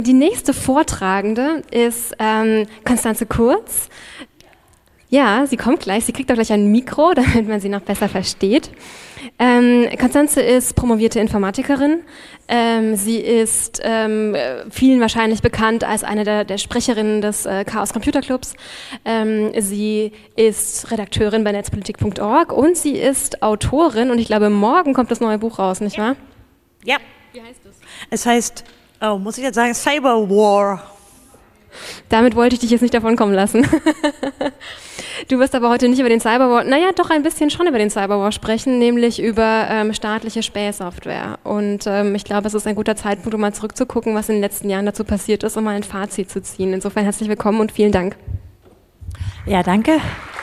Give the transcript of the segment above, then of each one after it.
Die nächste Vortragende ist Constanze Kurz. Ja, sie kommt gleich. Sie kriegt auch gleich ein Mikro, damit man sie noch besser versteht. Constanze ist promovierte Informatikerin. Sie ist vielen wahrscheinlich bekannt als eine der Sprecherinnen des Chaos Computer Clubs. Sie ist Redakteurin bei netzpolitik.org und sie ist Autorin. Und ich glaube, morgen kommt das neue Buch raus, nicht wahr? Ja. Wie heißt es? Es heißt, muss ich jetzt sagen, Cyberwar. Damit wollte ich dich jetzt nicht davon kommen lassen. Du wirst aber heute nicht über den Cyberwar, naja, doch ein bisschen schon über den Cyberwar sprechen, nämlich über staatliche Spähsoftware. Und ich glaube, es ist ein guter Zeitpunkt, um mal zurückzugucken, was in den letzten Jahren dazu passiert ist, um mal ein Fazit zu ziehen. Insofern herzlich willkommen und vielen Dank. Ja, danke.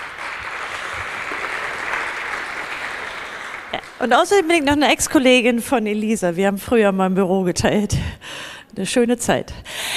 Und außerdem bin ich noch eine Ex-Kollegin von Elisa. Wir haben früher mal im Büro geteilt. Eine schöne Zeit.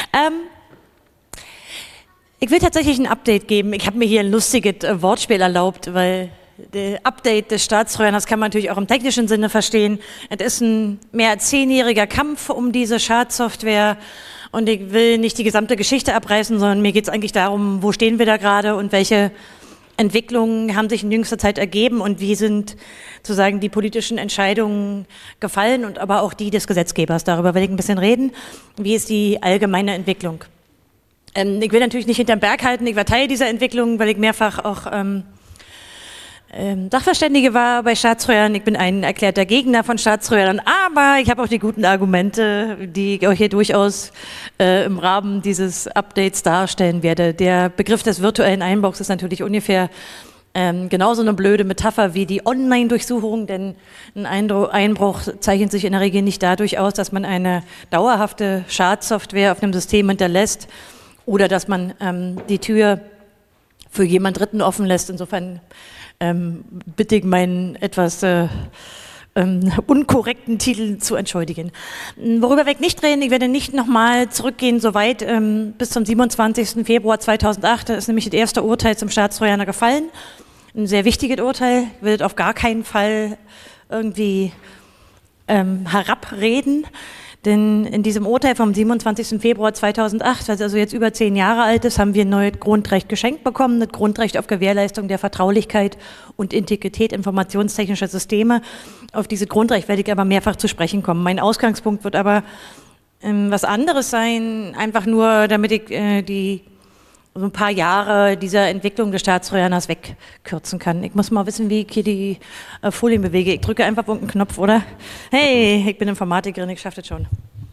Ich will tatsächlich ein Update geben. Ich habe mir hier ein lustiges Wortspiel erlaubt, weil das Update des Staatstrojaners kann man natürlich auch im technischen Sinne verstehen. Es ist ein mehr als 10-jähriger Kampf um diese Schadsoftware und ich will nicht die gesamte Geschichte abreißen, sondern mir geht es eigentlich darum, wo stehen wir da gerade und welche Entwicklungen haben sich in jüngster Zeit ergeben und wie sind sozusagen die politischen Entscheidungen gefallen und aber auch die des Gesetzgebers. Darüber will ich ein bisschen reden. Wie ist die allgemeine Entwicklung? Ich will natürlich nicht hinterm Berg halten, ich war Teil dieser Entwicklung, weil ich mehrfach auch Sachverständige war bei Staatstrojanern. Ich bin ein erklärter Gegner von Staatstrojanern, aber ich habe auch die guten Argumente, die ich euch hier durchaus im Rahmen dieses Updates darstellen werde. Der Begriff des virtuellen Einbruchs ist natürlich ungefähr genauso eine blöde Metapher wie die Online-Durchsuchung, denn ein Einbruch zeichnet sich in der Regel nicht dadurch aus, dass man eine dauerhafte Schadsoftware auf einem System hinterlässt, oder dass man die Tür für jemand Dritten offen lässt. Insofern bitte ich meinen etwas unkorrekten Titel zu entschuldigen. Worüber wir nicht reden, ich werde nicht nochmal zurückgehen, soweit bis zum 27. Februar 2008. Da ist nämlich das erste Urteil zum Staatstrojaner gefallen. Ein sehr wichtiges Urteil. Ich will das auf gar keinen Fall irgendwie herabreden. Denn in diesem Urteil vom 27. Februar 2008, was also jetzt über 10 Jahre alt ist, haben wir ein neues Grundrecht geschenkt bekommen, das Grundrecht auf Gewährleistung der Vertraulichkeit und Integrität informationstechnischer Systeme. Auf dieses Grundrecht werde ich aber mehrfach zu sprechen kommen. Mein Ausgangspunkt wird aber was anderes sein, einfach nur, damit ich so ein paar Jahre dieser Entwicklung des Staatstrojaners wegkürzen kann. Ich muss mal wissen, wie ich hier die Folien bewege. Ich drücke einfach auf irgendeinen Knopf, oder? Hey, ich bin Informatikerin, ich schaffe das schon.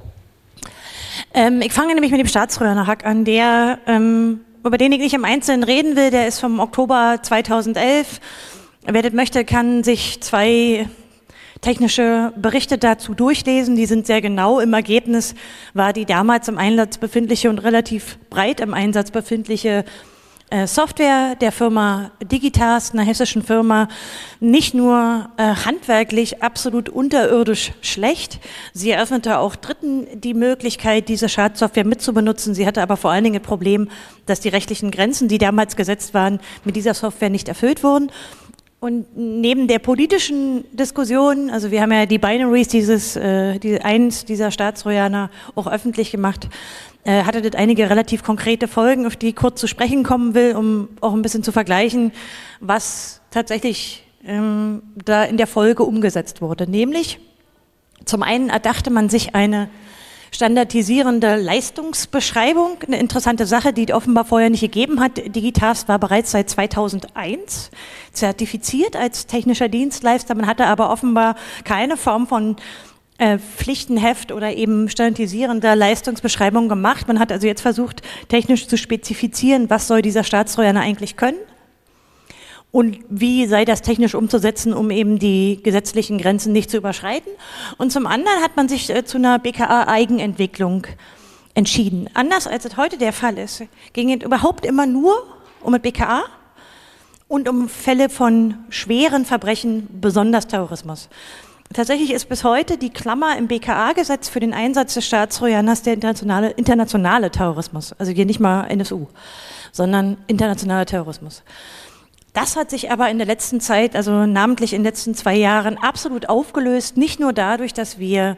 Ich fange nämlich mit dem Staatstrojaner-Hack an, über den ich nicht im Einzelnen reden will. Der ist vom Oktober 2011. Wer das möchte, kann sich 2 technische Berichte dazu durchlesen, die sind sehr genau. Im Ergebnis war die damals im Einsatz befindliche und relativ breit im Einsatz befindliche Software der Firma Digitask, einer hessischen Firma, nicht nur handwerklich absolut unterirdisch schlecht, sie eröffnete auch Dritten die Möglichkeit, diese Schadsoftware mitzubenutzen. Sie hatte aber vor allen Dingen das Problem, dass die rechtlichen Grenzen, die damals gesetzt waren, mit dieser Software nicht erfüllt wurden. Und neben der politischen Diskussion, also wir haben ja die Binaries eins dieser Staatstrojaner auch öffentlich gemacht, hatte das einige relativ konkrete Folgen, auf die ich kurz zu sprechen kommen will, um auch ein bisschen zu vergleichen, was tatsächlich da in der Folge umgesetzt wurde. Nämlich, zum einen erdachte man sich eine standardisierende Leistungsbeschreibung, eine interessante Sache, die es offenbar vorher nicht gegeben hat. Digitask war bereits seit 2001 zertifiziert als technischer Dienstleister. Man hatte aber offenbar keine Form von Pflichtenheft oder eben standardisierender Leistungsbeschreibung gemacht. Man hat also jetzt versucht, technisch zu spezifizieren, was soll dieser Staatstrojaner eigentlich können und wie sei das technisch umzusetzen, um eben die gesetzlichen Grenzen nicht zu überschreiten. Und zum anderen hat man sich zu einer BKA-Eigenentwicklung entschieden. Anders als es heute der Fall ist, ging es überhaupt immer nur um das BKA und um Fälle von schweren Verbrechen, besonders Terrorismus. Tatsächlich ist bis heute die Klammer im BKA-Gesetz für den Einsatz des Staatstrojaners der internationale Terrorismus. Also hier nicht mal NSU, sondern internationaler Terrorismus. Das hat sich aber in der letzten Zeit, also namentlich in den letzten 2 Jahren, absolut aufgelöst. Nicht nur dadurch, dass wir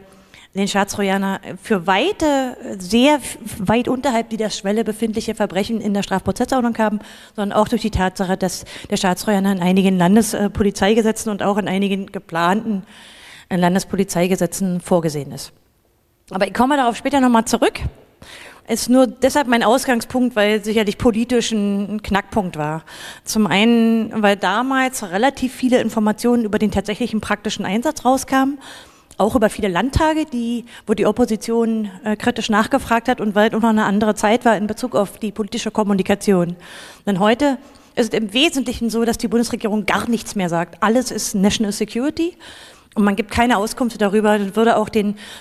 den Staatstrojaner für sehr weit unterhalb dieser Schwelle befindliche Verbrechen in der Strafprozessordnung haben, sondern auch durch die Tatsache, dass der Staatstrojaner in einigen Landespolizeigesetzen und auch in einigen geplanten Landespolizeigesetzen vorgesehen ist. Aber ich komme darauf später nochmal zurück. Ist nur deshalb mein Ausgangspunkt, weil sicherlich politisch ein Knackpunkt war. Zum einen, weil damals relativ viele Informationen über den tatsächlichen praktischen Einsatz rauskamen, auch über viele Landtage, wo die Opposition kritisch nachgefragt hat und weil es auch noch eine andere Zeit war in Bezug auf die politische Kommunikation. Denn heute ist es im Wesentlichen so, dass die Bundesregierung gar nichts mehr sagt. Alles ist National Security und man gibt keine Auskunft darüber. Das würde auch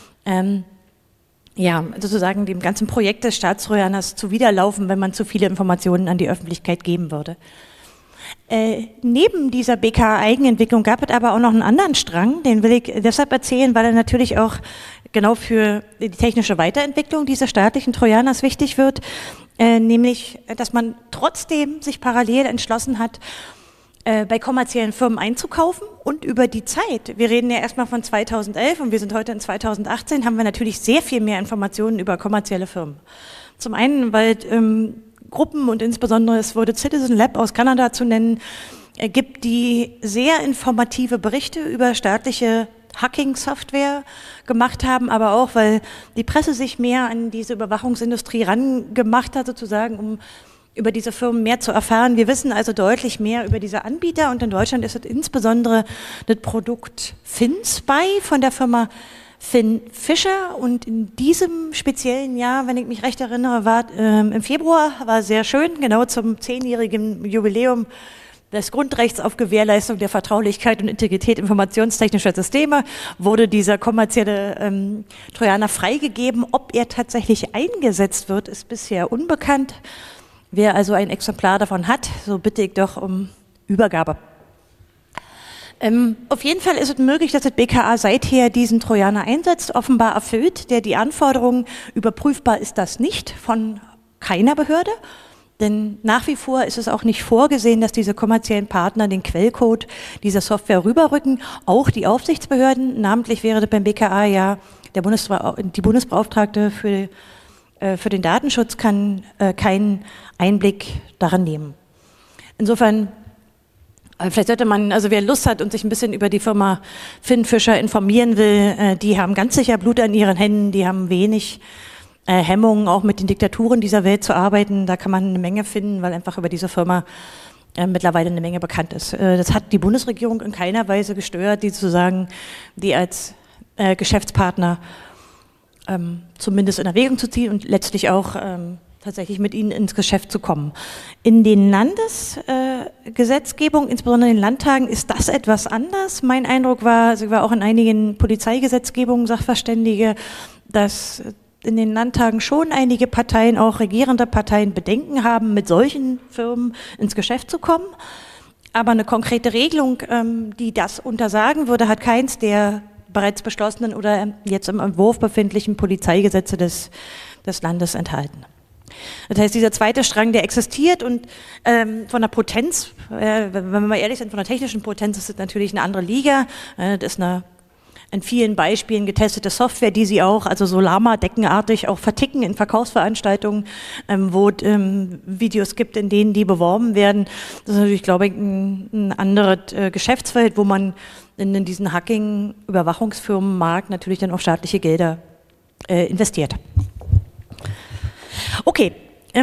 sozusagen dem ganzen Projekt des Staatstrojaners zuwiderlaufen, wenn man zu viele Informationen an die Öffentlichkeit geben würde. Neben dieser BKA-Eigenentwicklung gab es aber auch noch einen anderen Strang, den will ich deshalb erzählen, weil er natürlich auch genau für die technische Weiterentwicklung dieses staatlichen Trojaners wichtig wird, nämlich, dass man trotzdem sich parallel entschlossen hat, bei kommerziellen Firmen einzukaufen und über die Zeit, wir reden ja erstmal von 2011 und wir sind heute in 2018, haben wir natürlich sehr viel mehr Informationen über kommerzielle Firmen. Zum einen, weil Gruppen und insbesondere es wurde Citizen Lab aus Kanada zu nennen, gibt die sehr informative Berichte über staatliche Hacking-Software gemacht haben, aber auch, weil die Presse sich mehr an diese Überwachungsindustrie rangemacht hat, sozusagen, um über diese Firmen mehr zu erfahren. Wir wissen also deutlich mehr über diese Anbieter und in Deutschland ist es insbesondere das Produkt FinSpy von der Firma Finn Fischer und in diesem speziellen Jahr, wenn ich mich recht erinnere, war im Februar, war sehr schön, genau zum 10-jährigen Jubiläum des Grundrechts auf Gewährleistung der Vertraulichkeit und Integrität informationstechnischer Systeme, wurde dieser kommerzielle Trojaner freigegeben. Ob er tatsächlich eingesetzt wird, ist bisher unbekannt. Wer also ein Exemplar davon hat, so bitte ich doch um Übergabe. Auf jeden Fall ist es möglich, dass das BKA seither diesen Trojaner einsetzt, offenbar erfüllt, der die Anforderungen, überprüfbar ist das nicht von keiner Behörde, denn nach wie vor ist es auch nicht vorgesehen, dass diese kommerziellen Partner den Quellcode dieser Software rüberrücken, auch die Aufsichtsbehörden, namentlich wäre das beim BKA ja die Bundesbeauftragte für den Datenschutz kann keinen Einblick daran nehmen. Insofern vielleicht sollte man, also wer Lust hat und sich ein bisschen über die Firma Finn Fischer informieren will, die haben ganz sicher Blut an ihren Händen, die haben wenig Hemmungen, auch mit den Diktaturen dieser Welt zu arbeiten. Da kann man eine Menge finden, weil einfach über diese Firma mittlerweile eine Menge bekannt ist. Das hat die Bundesregierung in keiner Weise gestört, die als Geschäftspartner zumindest in Erwägung zu ziehen und letztlich auch tatsächlich mit ihnen ins Geschäft zu kommen. In den Landesgesetzgebungen, insbesondere in den Landtagen, ist das etwas anders. Mein Eindruck war, also ich war auch in einigen Polizeigesetzgebungen Sachverständige, dass in den Landtagen schon einige Parteien, auch regierende Parteien, Bedenken haben, mit solchen Firmen ins Geschäft zu kommen. Aber eine konkrete Regelung, die das untersagen würde, hat keins der bereits beschlossenen oder jetzt im Entwurf befindlichen Polizeigesetze des Landes enthalten. Das heißt, dieser zweite Strang, der existiert und von der Potenz, wenn wir mal ehrlich sind, von der technischen Potenz ist es natürlich eine andere Liga. Das ist eine in vielen Beispielen getestete Software, die sie auch, also so Lama-deckenartig auch verticken in Verkaufsveranstaltungen, wo Videos gibt, in denen die beworben werden. Das ist natürlich, glaube ich, ein anderes Geschäftsfeld, wo man in diesen Hacking-Überwachungsfirmenmarkt natürlich dann auch staatliche Gelder investiert. Okay,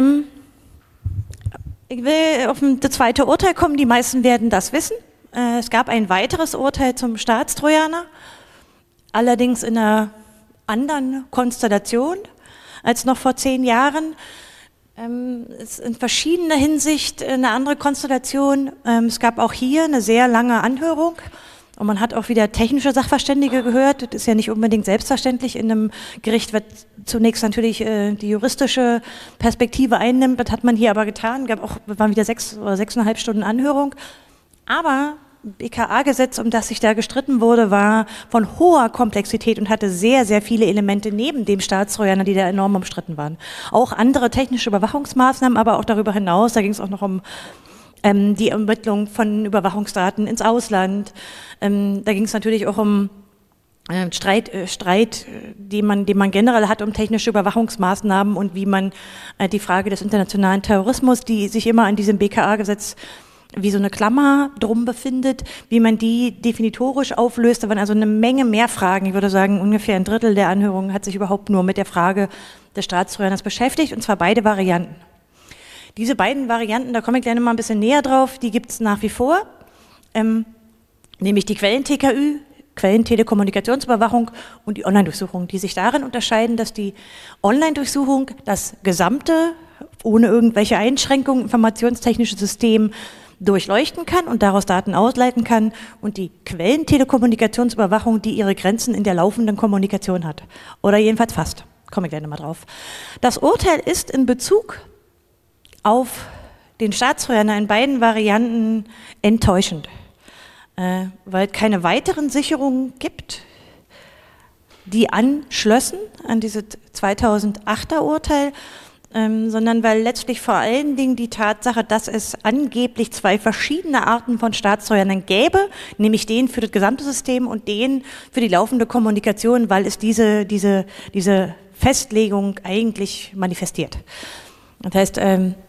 ich will auf das zweite Urteil kommen, die meisten werden das wissen. Es gab ein weiteres Urteil zum Staatstrojaner, allerdings in einer anderen Konstellation als noch vor 10 Jahren. Es ist in verschiedener Hinsicht eine andere Konstellation. Es gab auch hier eine sehr lange Anhörung. Und man hat auch wieder technische Sachverständige gehört. Das ist ja nicht unbedingt selbstverständlich in einem Gericht, was zunächst natürlich die juristische Perspektive einnimmt. Das hat man hier aber getan. Waren wieder 6 oder 6,5 Stunden Anhörung. Aber BKA-Gesetz, um das sich da gestritten wurde, war von hoher Komplexität und hatte sehr, sehr viele Elemente neben dem Staatstrojaner, die da enorm umstritten waren. Auch andere technische Überwachungsmaßnahmen, aber auch darüber hinaus. Da ging es auch noch um die Ermittlung von Überwachungsdaten ins Ausland. Da ging es natürlich auch um Streit, den man generell hat um technische Überwachungsmaßnahmen und wie man die Frage des internationalen Terrorismus, die sich immer an diesem BKA-Gesetz wie so eine Klammer drum befindet, wie man die definitorisch auflöst. Da waren also eine Menge mehr Fragen. Ich würde sagen, ungefähr ein Drittel der Anhörungen hat sich überhaupt nur mit der Frage des Staatstrojaners beschäftigt, und zwar beide Varianten. Diese beiden Varianten, da komme ich gleich mal ein bisschen näher drauf, die gibt es nach wie vor, nämlich die Quellen-TKÜ, Quellentelekommunikationsüberwachung, und die Online-Durchsuchung, die sich darin unterscheiden, dass die Online-Durchsuchung das gesamte, ohne irgendwelche Einschränkungen, informationstechnische System durchleuchten kann und daraus Daten ausleiten kann, und die Quellentelekommunikationsüberwachung, die ihre Grenzen in der laufenden Kommunikation hat. Oder jedenfalls fast. Komme ich gleich nochmal drauf. Das Urteil ist in Bezug auf den Staatstrojaner in beiden Varianten enttäuschend, weil es keine weiteren Sicherungen gibt, die anschlössen an dieses 2008er Urteil, sondern weil letztlich vor allen Dingen die Tatsache, dass es angeblich zwei verschiedene Arten von Staatstrojanern gäbe, nämlich den für das gesamte System und den für die laufende Kommunikation, weil es diese Festlegung eigentlich manifestiert. Das heißt,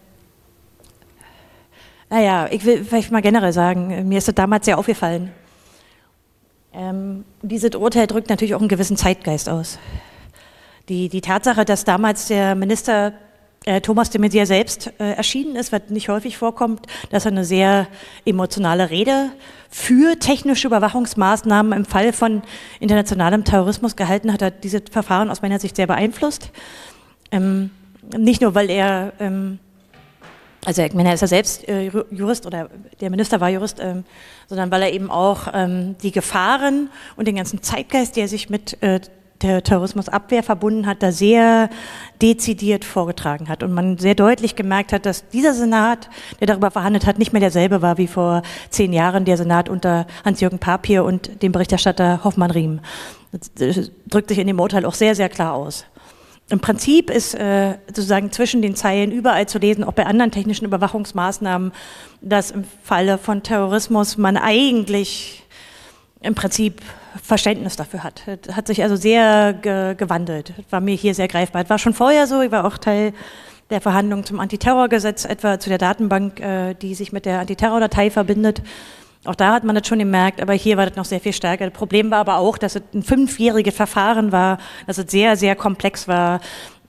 ich will vielleicht mal generell sagen, mir ist das damals sehr aufgefallen. Dieses Urteil drückt natürlich auch einen gewissen Zeitgeist aus. Die Tatsache, dass damals der Minister Thomas de Maizière selbst erschienen ist, was nicht häufig vorkommt, dass er eine sehr emotionale Rede für technische Überwachungsmaßnahmen im Fall von internationalem Terrorismus gehalten hat, hat dieses Verfahren aus meiner Sicht sehr beeinflusst. Nicht nur, weil er, also ich meine, er ist ja selbst Jurist, oder der Minister war Jurist, sondern weil er eben auch die Gefahren und den ganzen Zeitgeist, der sich mit der Terrorismusabwehr verbunden hat, da sehr dezidiert vorgetragen hat. Und man sehr deutlich gemerkt hat, dass dieser Senat, der darüber verhandelt hat, nicht mehr derselbe war wie vor 10 Jahren der Senat unter Hans-Jürgen Papier und dem Berichterstatter Hoffmann-Riem. Das drückt sich in dem Urteil auch sehr, sehr klar aus. Im Prinzip ist sozusagen zwischen den Zeilen überall zu lesen, auch bei anderen technischen Überwachungsmaßnahmen, dass im Falle von Terrorismus man eigentlich im Prinzip Verständnis dafür hat. Das hat sich also sehr gewandelt. Das war mir hier sehr greifbar. Das war schon vorher so. Ich war auch Teil der Verhandlungen zum Antiterrorgesetz, etwa zu der Datenbank, die sich mit der Antiterrordatei verbindet. Auch da hat man das schon gemerkt, aber hier war das noch sehr viel stärker. Das Problem war aber auch, dass es ein 5-jähriges Verfahren war, dass es sehr, sehr komplex war,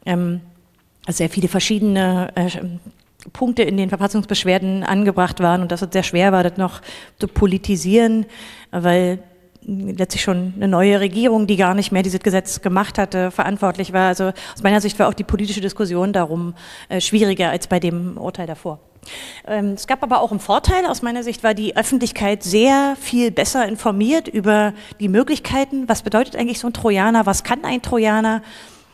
sehr viele verschiedene Punkte in den Verfassungsbeschwerden angebracht waren und dass es sehr schwer war, das noch zu politisieren, weil letztlich schon eine neue Regierung, die gar nicht mehr dieses Gesetz gemacht hatte, verantwortlich war. Also aus meiner Sicht war auch die politische Diskussion darum schwieriger als bei dem Urteil davor. Es gab aber auch einen Vorteil. Aus meiner Sicht war die Öffentlichkeit sehr viel besser informiert über die Möglichkeiten. Was bedeutet eigentlich so ein Trojaner? Was kann ein Trojaner?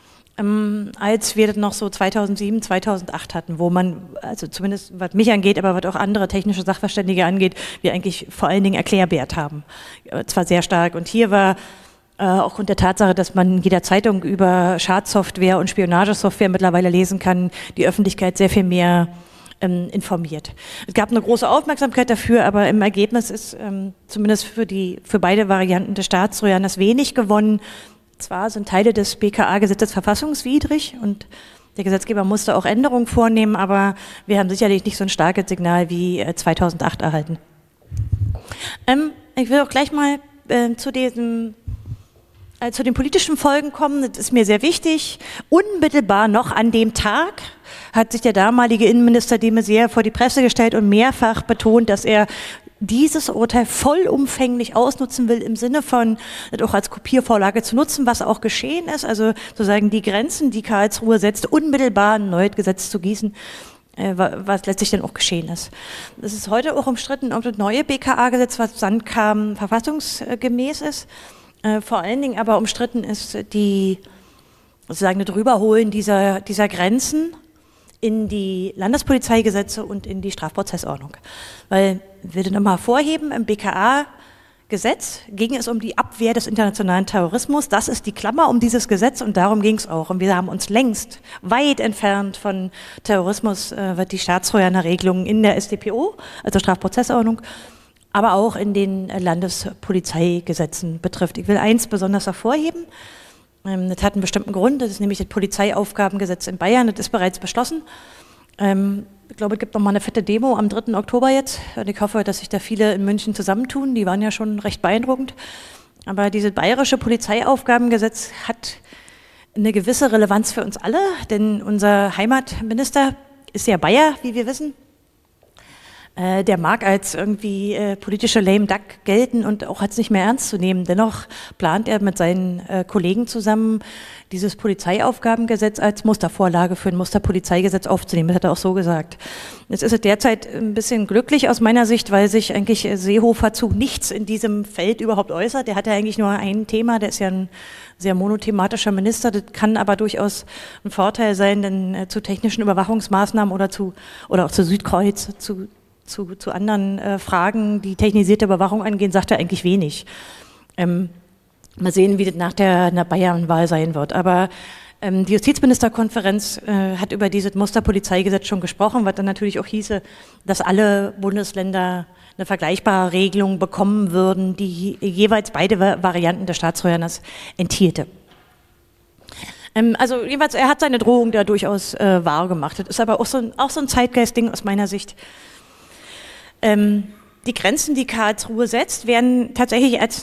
Als wir das noch so 2007, 2008 hatten, wo man, also zumindest was mich angeht, aber was auch andere technische Sachverständige angeht, wir eigentlich vor allen Dingen Erklärbär haben. Zwar sehr stark. Und hier war auch aufgrund der Tatsache, dass man in jeder Zeitung über Schadsoftware und Spionagesoftware mittlerweile lesen kann, die Öffentlichkeit sehr viel mehr informiert. Es gab eine große Aufmerksamkeit dafür, aber im Ergebnis ist zumindest für beide Varianten des Staatstrojaners wenig gewonnen. Zwar sind Teile des BKA-Gesetzes verfassungswidrig und der Gesetzgeber musste auch Änderungen vornehmen, aber wir haben sicherlich nicht so ein starkes Signal wie 2008 erhalten. Ich will auch gleich mal zu den politischen Folgen kommen. Das ist mir sehr wichtig. Unmittelbar noch an dem Tag hat sich der damalige Innenminister de Maizière vor die Presse gestellt und mehrfach betont, dass er dieses Urteil vollumfänglich ausnutzen will, im Sinne von das auch als Kopiervorlage zu nutzen, was auch geschehen ist, also sozusagen die Grenzen, die Karlsruhe setzt, unmittelbar ein neues Gesetz zu gießen, was letztlich dann auch geschehen ist. Es ist heute auch umstritten, ob das neue BKA-Gesetz, was dann kam, verfassungsgemäß ist. Vor allen Dingen aber umstritten ist sozusagen das Rüberholen dieser Grenzen in die Landespolizeigesetze und in die Strafprozessordnung. Weil, ich will das nochmal hervorheben, im BKA-Gesetz ging es um die Abwehr des internationalen Terrorismus. Das ist die Klammer um dieses Gesetz und darum ging es auch. Und wir haben uns längst weit entfernt von Terrorismus, was die Staatstrojaner-Regelungen in der StPO, also Strafprozessordnung, aber auch in den Landespolizeigesetzen betrifft. Ich will eins besonders hervorheben. Das hat einen bestimmten Grund, das ist nämlich das Polizeiaufgabengesetz in Bayern, das ist bereits beschlossen. Ich glaube, es gibt noch mal eine fette Demo am 3. Oktober jetzt und ich hoffe, dass sich da viele in München zusammentun, die waren ja schon recht beeindruckend. Aber dieses bayerische Polizeiaufgabengesetz hat eine gewisse Relevanz für uns alle, denn unser Heimatminister ist ja Bayer, wie wir wissen. Der mag als irgendwie politischer Lame Duck gelten und auch als nicht mehr ernst zu nehmen. Dennoch plant er mit seinen Kollegen zusammen, dieses Polizeiaufgabengesetz als Mustervorlage für ein Musterpolizeigesetz aufzunehmen. Das hat er auch so gesagt. Jetzt ist es derzeit ein bisschen glücklich aus meiner Sicht, weil sich eigentlich Seehofer zu nichts in diesem Feld überhaupt äußert. Der hat ja eigentlich nur ein Thema, der ist ja ein sehr monothematischer Minister. Das kann aber durchaus ein Vorteil sein, denn zu technischen Überwachungsmaßnahmen oder auch zu Südkreuz, zu anderen Fragen, die technisierte Überwachung angehen, sagt er eigentlich wenig. Mal sehen, wie das nach der Bayernwahl sein wird. Aber die Justizministerkonferenz hat über dieses Musterpolizeigesetz schon gesprochen, was dann natürlich auch hieße, dass alle Bundesländer eine vergleichbare Regelung bekommen würden, die jeweils beide Varianten des Staatstrojaners enthielte. Also jeweils, er hat seine Drohung da durchaus wahr gemacht. Das ist aber auch so ein Zeitgeistding aus meiner Sicht. Die Grenzen, die Karlsruhe setzt, werden tatsächlich als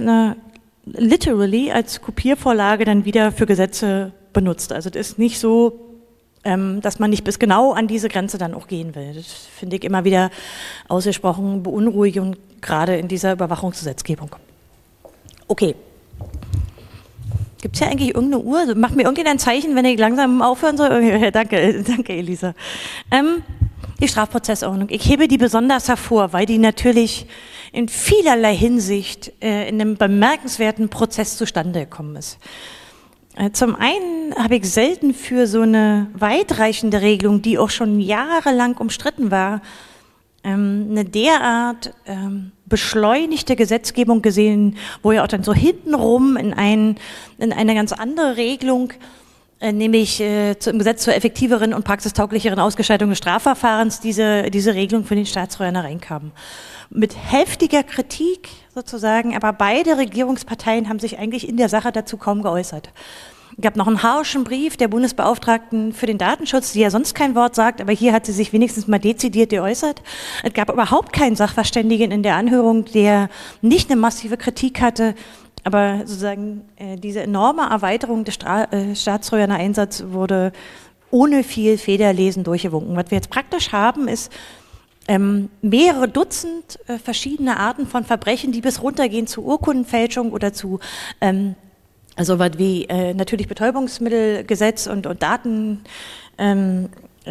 Kopiervorlage dann wieder für Gesetze benutzt. Also das ist nicht so, dass man nicht bis genau an diese Grenze dann auch gehen will. Das finde ich immer wieder ausgesprochen beunruhigend, gerade in dieser Überwachungsgesetzgebung. Okay. Gibt es ja eigentlich irgendeine Uhr? Also macht mir irgendjemand ein Zeichen, wenn ich langsam aufhören soll? Danke, Elisa. Die Strafprozessordnung. Ich hebe die besonders hervor, weil die natürlich in vielerlei Hinsicht in einem bemerkenswerten Prozess zustande gekommen ist. Zum einen habe ich selten für so eine weitreichende Regelung, die auch schon jahrelang umstritten war, eine derart beschleunigte Gesetzgebung gesehen, wo ja auch dann so hintenrum in eine ganz andere Regelung, nämlich im Gesetz zur effektiveren und praxistauglicheren Ausgestaltung des Strafverfahrens diese Regelung für den Staatstrojaner reinkam. Mit heftiger Kritik sozusagen, aber beide Regierungsparteien haben sich eigentlich in der Sache dazu kaum geäußert. Es gab noch einen harschen Brief der Bundesbeauftragten für den Datenschutz, die ja sonst kein Wort sagt, aber hier hat sie sich wenigstens mal dezidiert geäußert. Es gab überhaupt keinen Sachverständigen in der Anhörung, der nicht eine massive Kritik hatte, aber sozusagen diese enorme Erweiterung des Staatstrojaner-Einsatzes wurde ohne viel Federlesen durchgewunken. Was wir jetzt praktisch haben, ist mehrere Dutzend verschiedene Arten von Verbrechen, die bis runtergehen zu Urkundenfälschung oder zu also was wie natürlich Betäubungsmittelgesetz und Daten, man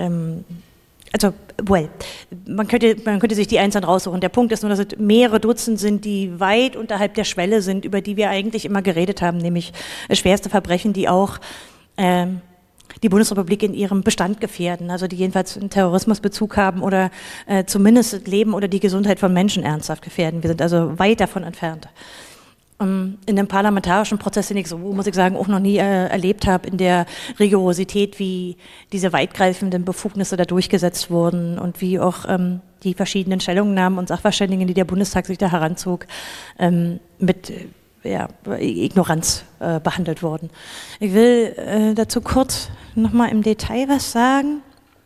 könnte sich die einzeln raussuchen. Der Punkt ist nur, dass es mehrere Dutzend sind, die weit unterhalb der Schwelle sind, über die wir eigentlich immer geredet haben, nämlich schwerste Verbrechen, die auch die Bundesrepublik in ihrem Bestand gefährden, also die jedenfalls einen Terrorismusbezug haben oder zumindest das Leben oder die Gesundheit von Menschen ernsthaft gefährden. Wir sind also weit davon entfernt. In dem parlamentarischen Prozess, den ich so, muss ich sagen, auch noch nie erlebt habe, in der Rigorosität, wie diese weitgreifenden Befugnisse da durchgesetzt wurden und wie auch die verschiedenen Stellungnahmen und Sachverständigen, die der Bundestag sich da heranzog, mit Ignoranz behandelt wurden. Ich will dazu kurz nochmal im Detail was sagen.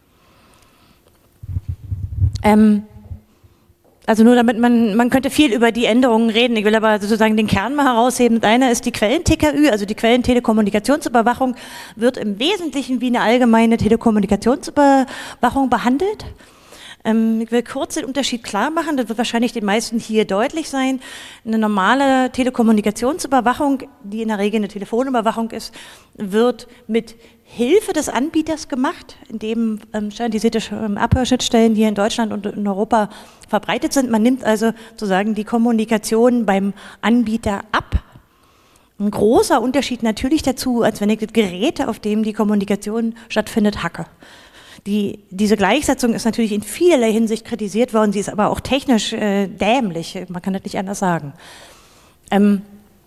Also nur damit man könnte viel über die Änderungen reden, ich will aber sozusagen den Kern mal herausheben. Das eine ist die Quellen-TKÜ, also die Quellentelekommunikationsüberwachung wird im Wesentlichen wie eine allgemeine Telekommunikationsüberwachung behandelt. Ich will kurz den Unterschied klar machen, das wird wahrscheinlich den meisten hier deutlich sein. Eine normale Telekommunikationsüberwachung, die in der Regel eine Telefonüberwachung ist, wird mit Hilfe des Anbieters gemacht, indem standardisierte Abhörschnittstellen hier in Deutschland und in Europa verbreitet sind. Man nimmt also sozusagen die Kommunikation beim Anbieter ab. Ein großer Unterschied natürlich dazu, als wenn ich das Gerät, auf dem die Kommunikation stattfindet, hacke. Diese Gleichsetzung ist natürlich in vielerlei Hinsicht kritisiert worden, sie ist aber auch technisch dämlich, man kann das nicht anders sagen. Eine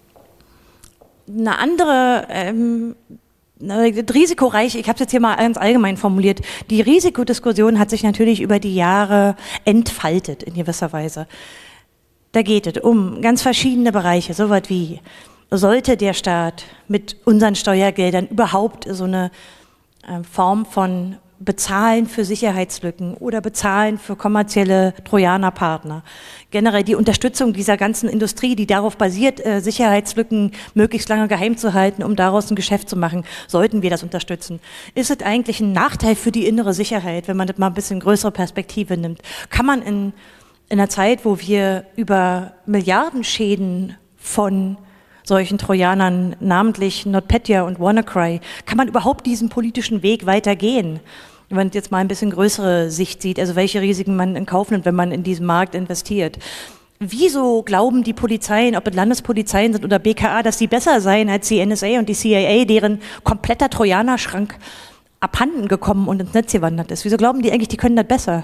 andere, risikoreich, ich habe es jetzt hier mal ganz allgemein formuliert, die Risikodiskussion hat sich natürlich über die Jahre entfaltet in gewisser Weise. Da geht es um ganz verschiedene Bereiche, so was wie, sollte der Staat mit unseren Steuergeldern überhaupt so eine Form von Bezahlen für Sicherheitslücken oder Bezahlen für kommerzielle Trojanerpartner. Generell die Unterstützung dieser ganzen Industrie, die darauf basiert, Sicherheitslücken möglichst lange geheim zu halten, um daraus ein Geschäft zu machen, sollten wir das unterstützen. Ist es eigentlich ein Nachteil für die innere Sicherheit, wenn man das mal ein bisschen größere Perspektive nimmt? Kann man in einer Zeit, wo wir über Milliardenschäden von solchen Trojanern, namentlich NotPetya und WannaCry, kann man überhaupt diesen politischen Weg weitergehen? Wenn man jetzt mal ein bisschen größere Sicht sieht, also welche Risiken man in Kauf nimmt, wenn man in diesen Markt investiert. Wieso glauben die Polizeien, ob es Landespolizeien sind oder BKA, dass die besser seien als die NSA und die CIA, deren kompletter Trojanerschrank abhanden gekommen und ins Netz gewandert ist? Wieso glauben die eigentlich, die können das besser?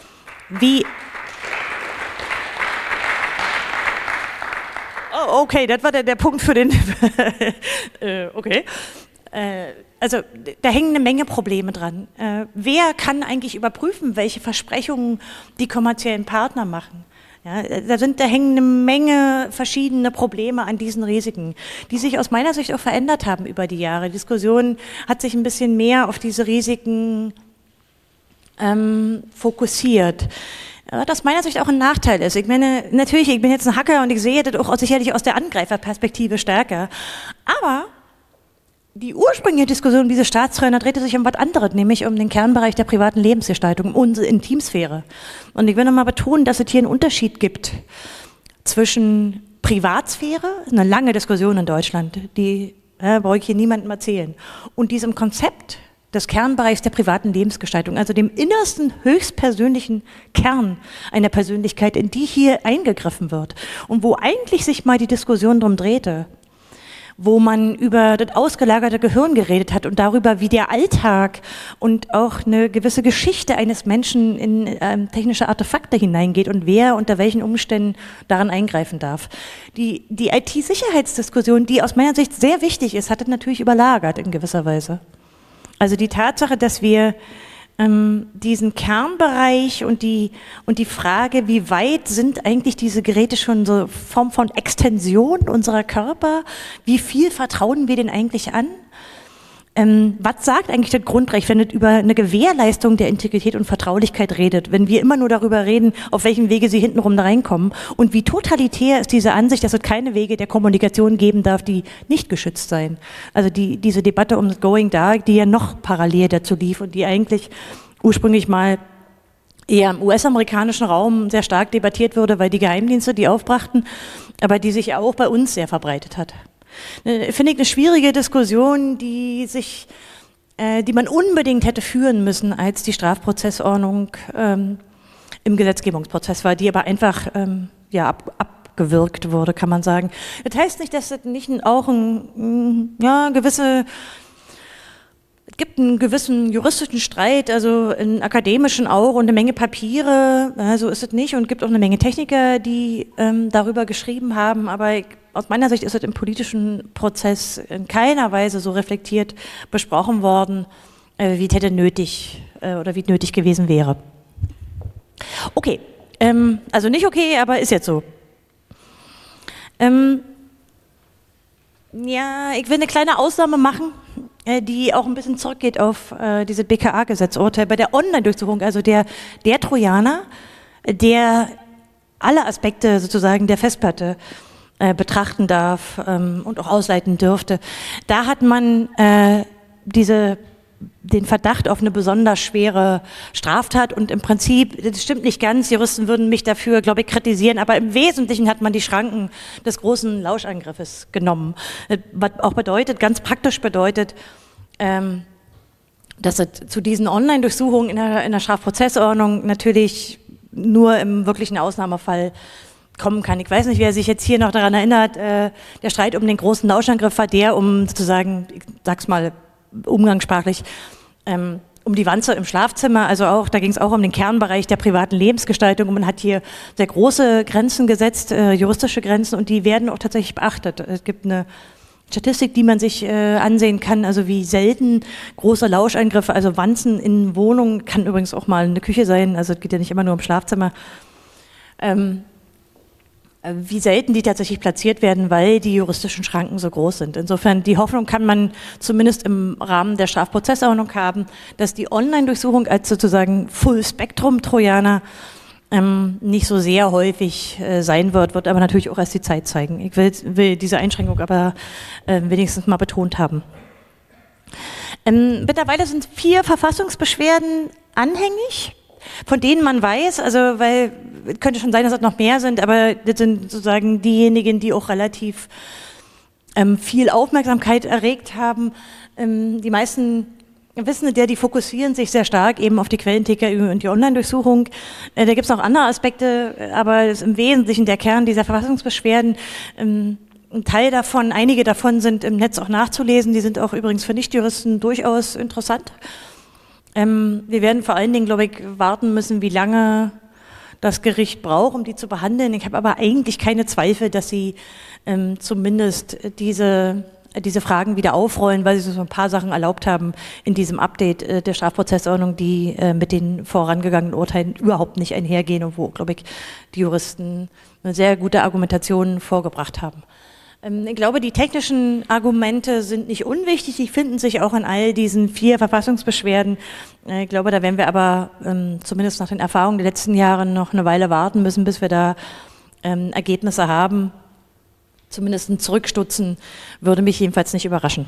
Oh, okay, das war der Punkt für den... okay. Also da hängen eine Menge Probleme dran. Wer kann eigentlich überprüfen, welche Versprechungen die kommerziellen Partner machen? Ja, da hängen eine Menge verschiedene Probleme an diesen Risiken, die sich aus meiner Sicht auch verändert haben über die Jahre. Die Diskussion hat sich ein bisschen mehr auf diese Risiken fokussiert. Was aus meiner Sicht auch ein Nachteil ist. Ich meine, natürlich, ich bin jetzt ein Hacker und ich sehe das auch sicherlich aus der Angreiferperspektive stärker. Aber die ursprüngliche Diskussion um diese Staatstrojaner drehte sich um was anderes, nämlich um den Kernbereich der privaten Lebensgestaltung, um unsere Intimsphäre. Und ich will nochmal betonen, dass es hier einen Unterschied gibt zwischen Privatsphäre, eine lange Diskussion in Deutschland, die brauche ich hier niemandem erzählen, und diesem Konzept des Kernbereichs der privaten Lebensgestaltung, also dem innersten, höchstpersönlichen Kern einer Persönlichkeit, in die hier eingegriffen wird und wo eigentlich sich mal die Diskussion drum drehte, wo man über das ausgelagerte Gehirn geredet hat und darüber, wie der Alltag und auch eine gewisse Geschichte eines Menschen in technische Artefakte hineingeht und wer unter welchen Umständen daran eingreifen darf. Die IT-Sicherheitsdiskussion, die aus meiner Sicht sehr wichtig ist, hat das natürlich überlagert in gewisser Weise. Also die Tatsache, dass wir diesen Kernbereich und die Frage, wie weit sind eigentlich diese Geräte schon so Form von Extension unserer Körper, wie viel vertrauen wir denn eigentlich an? Was sagt eigentlich das Grundrecht, wenn es über eine Gewährleistung der Integrität und Vertraulichkeit redet, wenn wir immer nur darüber reden, auf welchem Wege sie hintenrum da reinkommen? Und wie totalitär ist diese Ansicht, dass es keine Wege der Kommunikation geben darf, die nicht geschützt seien? Also diese Debatte um das Going Dark, die ja noch parallel dazu lief und die eigentlich ursprünglich mal eher im US-amerikanischen Raum sehr stark debattiert wurde, weil die Geheimdienste die aufbrachten, aber die sich auch bei uns sehr verbreitet hat. Finde ich eine schwierige Diskussion, die man unbedingt hätte führen müssen, als die Strafprozessordnung im Gesetzgebungsprozess war, die aber einfach abgewirkt wurde, kann man sagen. Das heißt nicht, dass es nicht auch es gibt einen gewissen juristischen Streit, also einen akademischen auch und eine Menge Papiere, so ist es nicht, und es gibt auch eine Menge Techniker, die darüber geschrieben haben, aber aus meiner Sicht ist es im politischen Prozess in keiner Weise so reflektiert besprochen worden, wie es hätte nötig oder wie es nötig gewesen wäre. Okay, also nicht okay, aber ist jetzt so. Ja, ich will eine kleine Ausnahme machen, die auch ein bisschen zurückgeht auf diese BKA-Gesetzurteil bei der Online-Durchsuchung, also der Trojaner, der alle Aspekte sozusagen der Festplatte betrachten darf und auch ausleiten dürfte. Da hat man den Verdacht auf eine besonders schwere Straftat und im Prinzip, das stimmt nicht ganz, Juristen würden mich dafür, glaube ich, kritisieren, aber im Wesentlichen hat man die Schranken des großen Lauschangriffes genommen. Was auch bedeutet, ganz praktisch bedeutet, dass es zu diesen Online-Durchsuchungen in der Strafprozessordnung natürlich nur im wirklichen Ausnahmefall kommen kann. Ich weiß nicht, wer sich jetzt hier noch daran erinnert, der Streit um den großen Lauschangriff war der, um sozusagen, ich sag's mal umgangssprachlich, um die Wanze im Schlafzimmer, also auch, da ging es auch um den Kernbereich der privaten Lebensgestaltung und man hat hier sehr große Grenzen gesetzt, juristische Grenzen, und die werden auch tatsächlich beachtet. Es gibt eine Statistik, die man sich ansehen kann, also wie selten große Lauschangriffe, also Wanzen in Wohnungen, kann übrigens auch mal eine Küche sein, also es geht ja nicht immer nur um Schlafzimmer, wie selten die tatsächlich platziert werden, weil die juristischen Schranken so groß sind. Insofern, die Hoffnung kann man zumindest im Rahmen der Strafprozessordnung haben, dass die Online-Durchsuchung als sozusagen Full-Spektrum-Trojaner nicht so sehr häufig sein wird aber natürlich auch erst die Zeit zeigen. Ich will diese Einschränkung aber wenigstens mal betont haben. Mittlerweile sind 4 Verfassungsbeschwerden anhängig, von denen man weiß, also weil es könnte schon sein, dass es noch mehr sind, aber das sind sozusagen diejenigen, die auch relativ viel Aufmerksamkeit erregt haben. Die meisten wissen, die fokussieren sich sehr stark eben auf die Quellen-TKÜ und die Online-Durchsuchung. Da gibt es noch andere Aspekte, aber das ist im Wesentlichen der Kern dieser Verfassungsbeschwerden. Ein Teil davon, einige davon sind im Netz auch nachzulesen, die sind auch übrigens für Nichtjuristen durchaus interessant. Wir werden vor allen Dingen, glaube ich, warten müssen, wie lange das Gericht braucht, um die zu behandeln. Ich habe aber eigentlich keine Zweifel, dass sie zumindest diese Fragen wieder aufrollen, weil sie so ein paar Sachen erlaubt haben in diesem Update der Strafprozessordnung, die mit den vorangegangenen Urteilen überhaupt nicht einhergehen und wo, glaube ich, die Juristen eine sehr gute Argumentation vorgebracht haben. Ich glaube, die technischen Argumente sind nicht unwichtig, die finden sich auch in all diesen 4 Verfassungsbeschwerden. Ich glaube, da werden wir aber zumindest nach den Erfahrungen der letzten Jahre noch eine Weile warten müssen, bis wir da Ergebnisse haben. Zumindest ein Zurückstutzen würde mich jedenfalls nicht überraschen.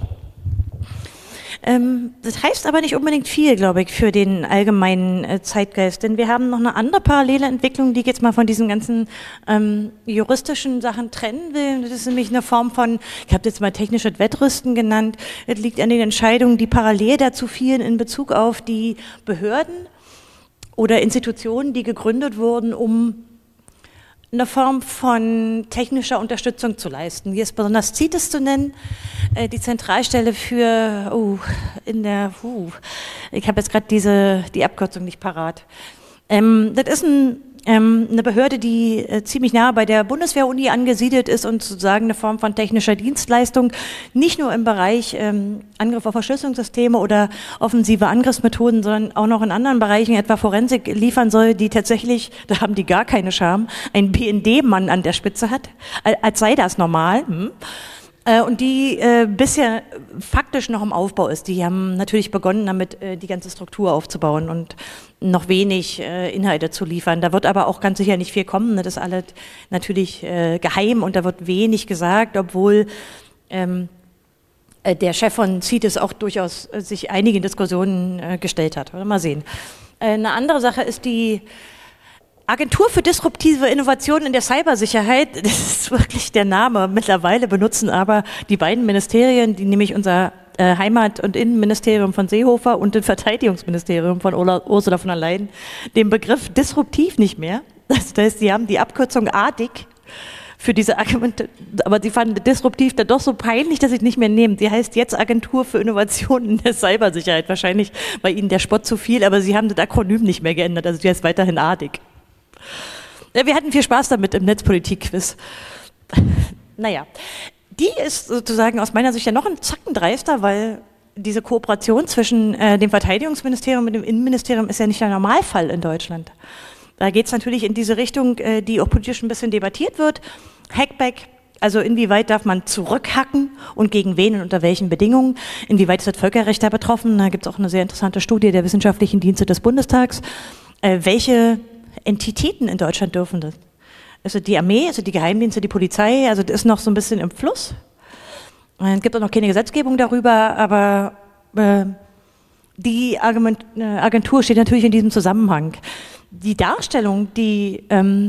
Das heißt aber nicht unbedingt viel, glaube ich, für den allgemeinen Zeitgeist, denn wir haben noch eine andere parallele Entwicklung, die ich jetzt mal von diesen ganzen juristischen Sachen trennen will. Das ist nämlich eine Form von, ich habe jetzt mal technisches Wettrüsten genannt, es liegt an den Entscheidungen, die parallel dazu fielen in Bezug auf die Behörden oder Institutionen, die gegründet wurden, um eine Form von technischer Unterstützung zu leisten. Hier ist besonders CITES zu nennen, die Zentralstelle für, ich habe jetzt gerade die Abkürzung nicht parat. Das ist eine Behörde, die ziemlich nah bei der Bundeswehr-Uni angesiedelt ist und sozusagen eine Form von technischer Dienstleistung, nicht nur im Bereich Angriff auf Verschlüsselungssysteme oder offensive Angriffsmethoden, sondern auch noch in anderen Bereichen, etwa Forensik, liefern soll, die tatsächlich, da haben die gar keine Scham, einen BND-Mann an der Spitze hat, als sei das normal. Und die bisher faktisch noch im Aufbau ist. Die haben natürlich begonnen, damit die ganze Struktur aufzubauen und noch wenig Inhalte zu liefern. Da wird aber auch ganz sicher nicht viel kommen. Das ist alles natürlich geheim und da wird wenig gesagt, obwohl der Chef von CITES auch durchaus sich einigen Diskussionen gestellt hat. Mal sehen. Eine andere Sache ist die Agentur für disruptive Innovationen in der Cybersicherheit, das ist wirklich der Name, mittlerweile benutzen aber die beiden Ministerien, die nämlich unser Heimat- und Innenministerium von Seehofer und das Verteidigungsministerium von Ursula von der Leyen, den Begriff disruptiv nicht mehr. Das heißt, sie haben die Abkürzung ADIC für diese Argumente, aber sie fanden disruptiv dann doch so peinlich, dass sie es nicht mehr nehmen. Die heißt jetzt Agentur für Innovationen in der Cybersicherheit. Wahrscheinlich war ihnen der Spott zu viel, aber sie haben das Akronym nicht mehr geändert, also die heißt weiterhin ADIC. Ja, wir hatten viel Spaß damit im Netzpolitik-Quiz. Naja, die ist sozusagen aus meiner Sicht ja noch ein Zacken dreister, weil diese Kooperation zwischen dem Verteidigungsministerium und dem Innenministerium ist ja nicht der Normalfall in Deutschland. Da geht es natürlich in diese Richtung, die auch politisch ein bisschen debattiert wird. Hackback, also inwieweit darf man zurückhacken und gegen wen und unter welchen Bedingungen? Inwieweit ist das Völkerrecht da betroffen? Da gibt es auch eine sehr interessante Studie der Wissenschaftlichen Dienste des Bundestags. Welche Entitäten in Deutschland dürfen das? Also die Armee, also die Geheimdienste, die Polizei, also das ist noch so ein bisschen im Fluss. Es gibt auch noch keine Gesetzgebung darüber, aber die Agentur steht natürlich in diesem Zusammenhang. Die Darstellung, die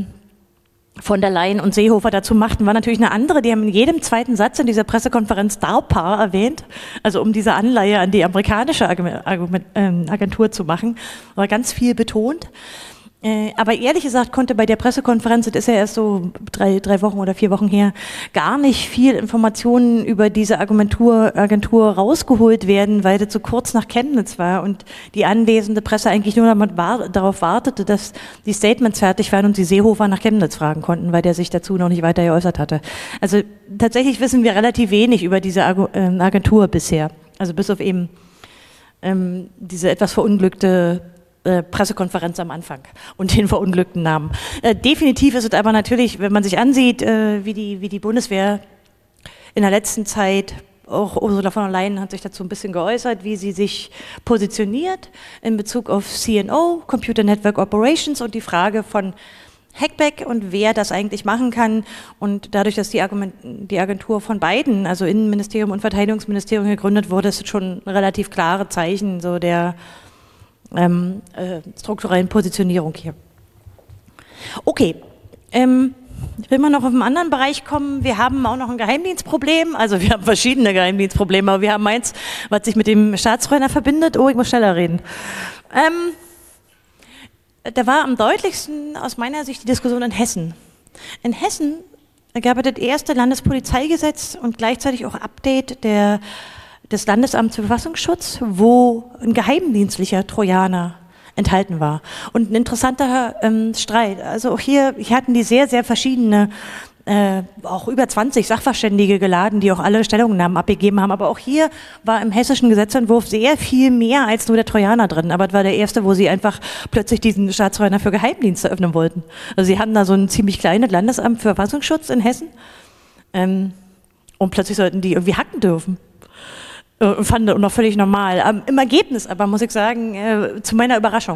von der Leyen und Seehofer dazu machten, war natürlich eine andere. Die haben in jedem zweiten Satz in dieser Pressekonferenz DARPA erwähnt, also um diese Anleihe an die amerikanische Agentur zu machen, war ganz viel betont. Aber ehrlich gesagt konnte bei der Pressekonferenz, das ist ja erst so drei Wochen oder 4 Wochen her, gar nicht viel Informationen über diese Agentur rausgeholt werden, weil das so kurz nach Chemnitz war und die anwesende Presse eigentlich nur darauf wartete, dass die Statements fertig waren und sie Seehofer nach Chemnitz fragen konnten, weil der sich dazu noch nicht weiter geäußert hatte. Also tatsächlich wissen wir relativ wenig über diese Agentur bisher. Also bis auf eben diese etwas verunglückte Pressekonferenz am Anfang und den verunglückten Namen. Definitiv ist es aber natürlich, wenn man sich ansieht, wie die Bundeswehr in der letzten Zeit, auch Ursula von der Leyen hat sich dazu ein bisschen geäußert, wie sie sich positioniert in Bezug auf CNO, Computer Network Operations, und die Frage von Hackback und wer das eigentlich machen kann. Und dadurch, dass die Agentur von beiden, also Innenministerium und Verteidigungsministerium, gegründet wurde, ist es schon ein relativ klare Zeichen so der strukturellen Positionierung hier. Okay, ich will mal noch auf einen anderen Bereich kommen. Wir haben auch noch ein Geheimdienstproblem. Also wir haben verschiedene Geheimdienstprobleme, aber wir haben eins, was sich mit dem Staatstrojaner verbindet. Oh, ich muss schneller reden. Da war am deutlichsten aus meiner Sicht die Diskussion in Hessen. In Hessen gab es das erste Landespolizeigesetz und gleichzeitig auch Update des Landesamts für Verfassungsschutz, wo ein geheimdienstlicher Trojaner enthalten war. Und ein interessanter Streit. Also auch hier hatten die sehr, sehr verschiedene, auch über 20 Sachverständige geladen, die auch alle Stellungnahmen abgegeben haben. Aber auch hier war im hessischen Gesetzentwurf sehr viel mehr als nur der Trojaner drin. Aber das war der erste, wo sie einfach plötzlich diesen Staatstrojaner für Geheimdienste öffnen wollten. Also sie hatten da so ein ziemlich kleines Landesamt für Verfassungsschutz in Hessen. Und plötzlich sollten die irgendwie hacken dürfen. Fand das noch völlig normal. Im Ergebnis aber, muss ich sagen, zu meiner Überraschung,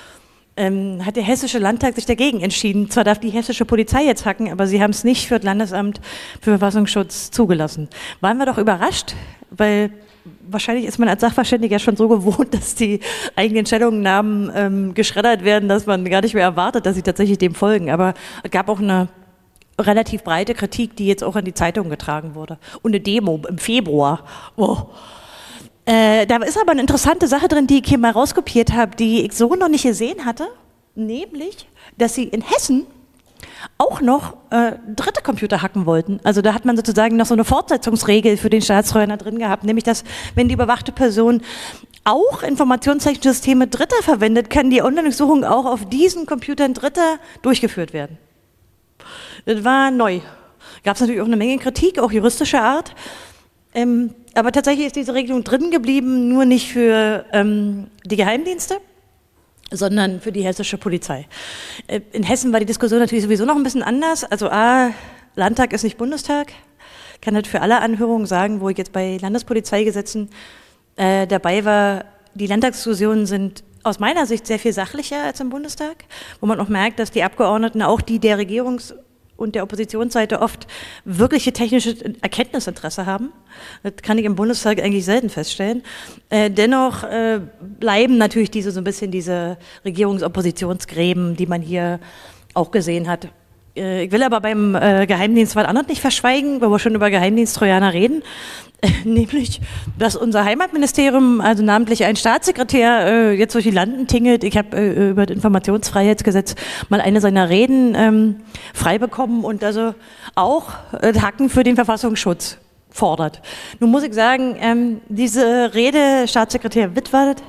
hat der Hessische Landtag sich dagegen entschieden. Zwar darf die hessische Polizei jetzt hacken, aber sie haben es nicht für das Landesamt für Verfassungsschutz zugelassen. Waren wir doch überrascht, weil wahrscheinlich ist man als Sachverständiger schon so gewohnt, dass die eigenen Stellungnahmen geschreddert werden, dass man gar nicht mehr erwartet, dass sie tatsächlich dem folgen. Aber es gab auch eine relativ breite Kritik, die jetzt auch in die Zeitung getragen wurde. Und eine Demo im Februar. Oh. Da ist aber eine interessante Sache drin, die ich hier mal rauskopiert habe, die ich so noch nicht gesehen hatte, nämlich, dass sie in Hessen auch noch dritte Computer hacken wollten. Also da hat man sozusagen noch so eine Fortsetzungsregel für den Staatstrojaner drin gehabt, nämlich, dass wenn die überwachte Person auch informationstechnische Systeme Dritter verwendet, kann die Online-Durchsuchung auch auf diesen Computern Dritter durchgeführt werden. Das war neu. Gab es natürlich auch eine Menge Kritik, auch juristischer Art. Aber tatsächlich ist diese Regelung drin geblieben, nur nicht für die Geheimdienste, sondern für die hessische Polizei. In Hessen war die Diskussion natürlich sowieso noch ein bisschen anders. Also Landtag ist nicht Bundestag. Ich kann das für alle Anhörungen sagen, wo ich jetzt bei Landespolizeigesetzen dabei war. Die Landtagsdiskussionen sind aus meiner Sicht sehr viel sachlicher als im Bundestag, wo man auch merkt, dass die Abgeordneten, auch die der Regierungs- und der Oppositionsseite, oft wirkliche technische Erkenntnisinteresse haben. Das kann ich im Bundestag eigentlich selten feststellen. Dennoch bleiben natürlich so ein bisschen diese Regierungs-Oppositionsgräben, die man hier auch gesehen hat. Ich will aber beim Geheimdienst was anderes nicht verschweigen, weil wir schon über Geheimdienst-Trojaner reden. Nämlich, dass unser Heimatministerium, also namentlich ein Staatssekretär, jetzt durch die Landen tingelt. Ich habe über das Informationsfreiheitsgesetz mal eine seiner Reden frei bekommen und also auch Hacken für den Verfassungsschutz fordert. Nun muss ich sagen, diese Rede, Staatssekretär Wittwald,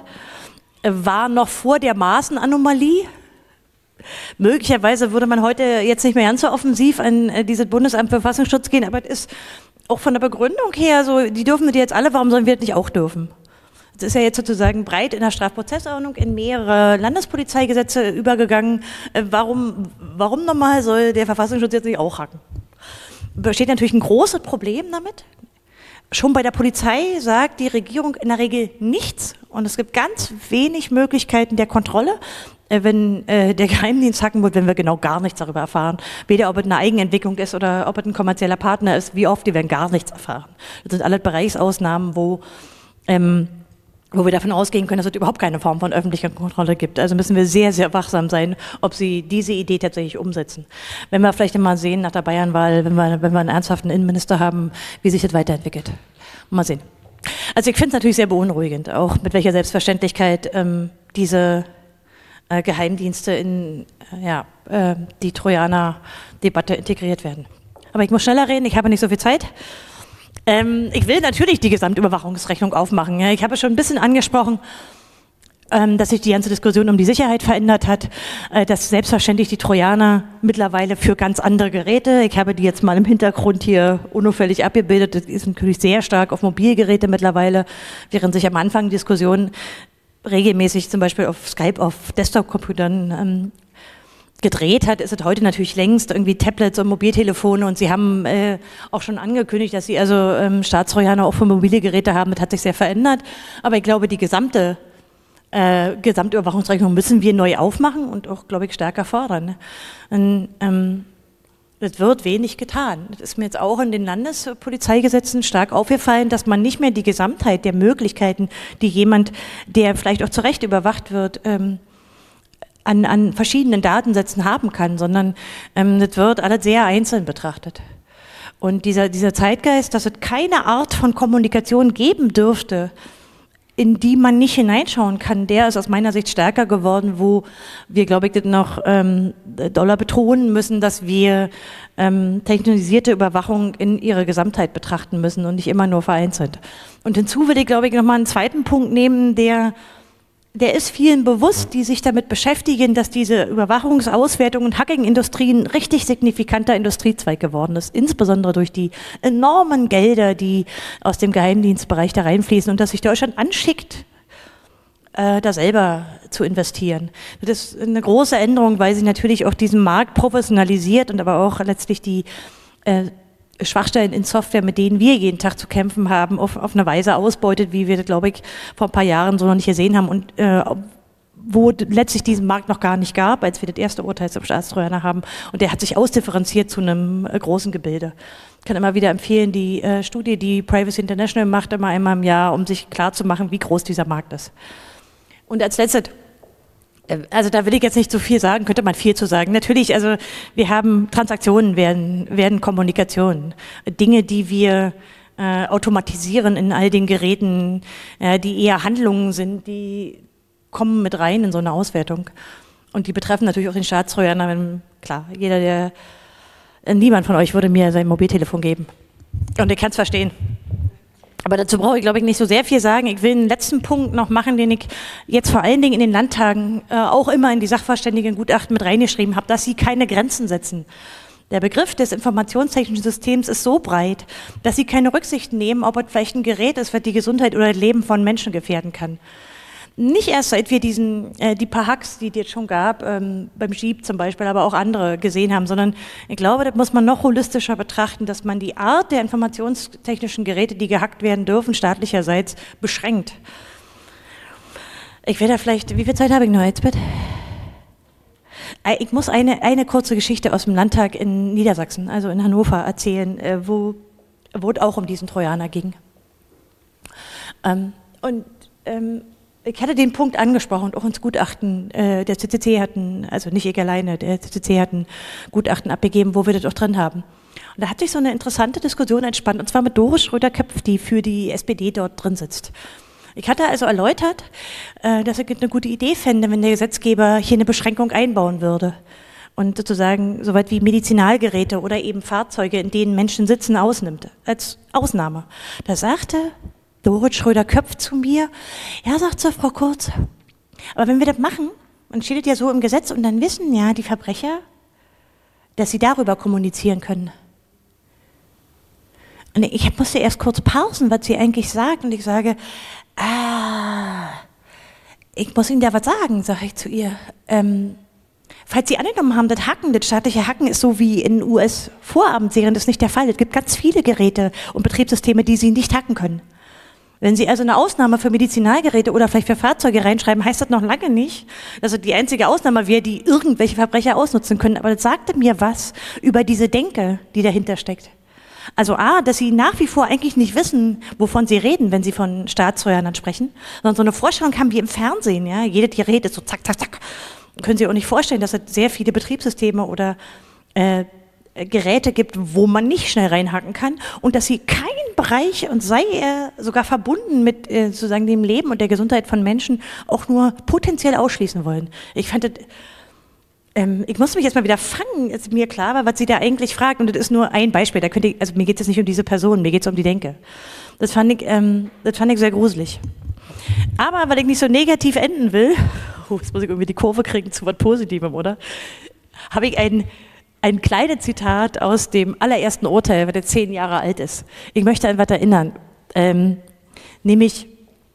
war noch vor der Maßenanomalie. Möglicherweise würde man heute jetzt nicht mehr ganz so offensiv an dieses Bundesamt für Verfassungsschutz gehen, aber es ist auch von der Begründung her so, die dürfen die jetzt alle, warum sollen wir das nicht auch dürfen? Das ist ja jetzt sozusagen breit in der Strafprozessordnung in mehrere Landespolizeigesetze übergegangen. Warum nochmal soll der Verfassungsschutz jetzt nicht auch hacken? Besteht natürlich ein großes Problem damit. Schon bei der Polizei sagt die Regierung in der Regel nichts und es gibt ganz wenig Möglichkeiten der Kontrolle, wenn der Geheimdienst hacken wird, wenn wir genau gar nichts darüber erfahren. Weder ob es eine Eigenentwicklung ist oder ob es ein kommerzieller Partner ist, wie oft, die werden gar nichts erfahren. Das sind alle Bereichsausnahmen, wo wir davon ausgehen können, dass es überhaupt keine Form von öffentlicher Kontrolle gibt. Also müssen wir sehr, sehr wachsam sein, ob sie diese Idee tatsächlich umsetzen. Wenn wir vielleicht mal sehen nach der Bayernwahl, wenn wir einen ernsthaften Innenminister haben, wie sich das weiterentwickelt. Mal sehen. Also ich finde es natürlich sehr beunruhigend, auch mit welcher Selbstverständlichkeit diese Geheimdienste in die Trojaner-Debatte integriert werden. Aber ich muss schneller reden, ich habe nicht so viel Zeit. Ich will natürlich die Gesamtüberwachungsrechnung aufmachen. Ich habe schon ein bisschen angesprochen, dass sich die ganze Diskussion um die Sicherheit verändert hat, dass selbstverständlich die Trojaner mittlerweile für ganz andere Geräte, ich habe die jetzt mal im Hintergrund hier unauffällig abgebildet, das ist natürlich sehr stark auf Mobilgeräte mittlerweile, während sich am Anfang Diskussionen regelmäßig zum Beispiel auf Skype auf Desktop-Computern gedreht hat, ist es heute natürlich längst irgendwie Tablets und Mobiltelefone und sie haben auch schon angekündigt, dass sie also Staatstrojaner auch für mobile Geräte haben. Das hat sich sehr verändert, aber ich glaube, die Gesamtüberwachungsrechnung müssen wir neu aufmachen und auch, glaube ich, stärker fordern. Es wird wenig getan. Das ist mir jetzt auch in den Landespolizeigesetzen stark aufgefallen, dass man nicht mehr die Gesamtheit der Möglichkeiten, die jemand, der vielleicht auch zu Recht überwacht wird, an verschiedenen Datensätzen haben kann, sondern das wird alles sehr einzeln betrachtet. Und dieser Zeitgeist, dass es keine Art von Kommunikation geben dürfte, in die man nicht hineinschauen kann, der ist aus meiner Sicht stärker geworden, wo wir, glaube ich, das noch doller betonen müssen, dass wir technologisierte Überwachung in ihrer Gesamtheit betrachten müssen und nicht immer nur vereinzelt. Und hinzu will ich, glaube ich, nochmal einen zweiten Punkt nehmen, der ist vielen bewusst, die sich damit beschäftigen, dass diese Überwachungsauswertung und Hacking-Industrie ein richtig signifikanter Industriezweig geworden ist, insbesondere durch die enormen Gelder, die aus dem Geheimdienstbereich da reinfließen und dass sich Deutschland anschickt, da selber zu investieren. Das ist eine große Änderung, weil sich natürlich auch diesen Markt professionalisiert und aber auch letztlich die Schwachstellen in Software, mit denen wir jeden Tag zu kämpfen haben, auf eine Weise ausbeutet, wie wir das, glaube ich, vor ein paar Jahren so noch nicht gesehen haben und wo letztlich diesen Markt noch gar nicht gab, als wir das erste Urteil zum Staatstrojaner haben. Und der hat sich ausdifferenziert zu einem großen Gebilde. Ich kann immer wieder empfehlen, die Studie, die Privacy International macht, immer einmal im Jahr, um sich klarzumachen, wie groß dieser Markt ist. Und als letztes, also da will ich jetzt nicht so viel sagen, könnte man viel zu sagen. Natürlich, also wir haben Transaktionen werden Kommunikation. Dinge, die wir automatisieren in all den Geräten, die eher Handlungen sind, die kommen mit rein in so eine Auswertung. Und die betreffen natürlich auch den Staatstrojaner. Klar, niemand von euch würde mir sein Mobiltelefon geben. Und ich kann es verstehen. Aber dazu brauche ich, glaube ich, nicht so sehr viel sagen. Ich will einen letzten Punkt noch machen, den ich jetzt vor allen Dingen in den Landtagen auch immer in die Sachverständigengutachten mit reingeschrieben habe, dass sie keine Grenzen setzen. Der Begriff des informationstechnischen Systems ist so breit, dass sie keine Rücksicht nehmen, ob es vielleicht ein Gerät ist, was die Gesundheit oder das Leben von Menschen gefährden kann. Nicht erst seit wir die paar Hacks, die es jetzt schon gab, beim Jeep zum Beispiel, aber auch andere gesehen haben, sondern ich glaube, das muss man noch holistischer betrachten, dass man die Art der informationstechnischen Geräte, die gehackt werden dürfen, staatlicherseits beschränkt. Ich werde da vielleicht, wie viel Zeit habe ich noch jetzt, bitte? Ich muss eine kurze Geschichte aus dem Landtag in Niedersachsen, also in Hannover, erzählen, wo es auch um diesen Trojaner ging. Ich hatte den Punkt angesprochen und auch ins Gutachten, der CCC also nicht ich alleine, der CCC hat ein Gutachten abgegeben, wo wir das auch drin haben. Und da hat sich so eine interessante Diskussion entspannt, und zwar mit Doris Schröder-Köpf, die für die SPD dort drin sitzt. Ich hatte also erläutert, dass ich eine gute Idee fände, wenn der Gesetzgeber hier eine Beschränkung einbauen würde und sozusagen so weit wie Medizinalgeräte oder eben Fahrzeuge, in denen Menschen sitzen, ausnimmt, als Ausnahme. Da sagte Doris Schröder-Köpf zu mir, ja, sagt so, Frau Kurz, aber wenn wir das machen, dann steht es ja so im Gesetz und dann wissen ja die Verbrecher, dass sie darüber kommunizieren können. Und ich musste erst kurz pausen, was sie eigentlich sagt, und ich sage, ich muss Ihnen da was sagen, sage ich zu ihr. Falls Sie angenommen haben, das staatliche Hacken ist so wie in US-Vorabendserien, das ist nicht der Fall. Es gibt ganz viele Geräte und Betriebssysteme, die Sie nicht hacken können. Wenn Sie also eine Ausnahme für Medizinalgeräte oder vielleicht für Fahrzeuge reinschreiben, heißt das noch lange nicht, dass es die einzige Ausnahme wäre, die irgendwelche Verbrecher ausnutzen können. Aber das sagte mir was über diese Denke, die dahinter steckt. Also dass Sie nach wie vor eigentlich nicht wissen, wovon Sie reden, wenn Sie von Staatstrojanern sprechen, sondern so eine Vorstellung haben wie im Fernsehen. Ja? Jedes Gerät ist so zack, zack, zack. Können Sie auch nicht vorstellen, dass es sehr viele Betriebssysteme oder Geräte gibt, wo man nicht schnell reinhacken kann und dass sie keinen Bereich, und sei er sogar verbunden mit sozusagen dem Leben und der Gesundheit von Menschen, auch nur potenziell ausschließen wollen. Ich fand das, ich muss mich jetzt mal wieder fangen, als mir klar war, was sie da eigentlich fragt, und das ist nur ein Beispiel, also mir geht es nicht um diese Person, mir geht es um die Denke. Das fand ich sehr gruselig. Aber weil ich nicht so negativ enden will, jetzt muss ich irgendwie die Kurve kriegen zu was Positivem, oder? Habe ich ein kleines Zitat aus dem allerersten Urteil, das 10 Jahre alt ist. Ich möchte an was erinnern. Nämlich,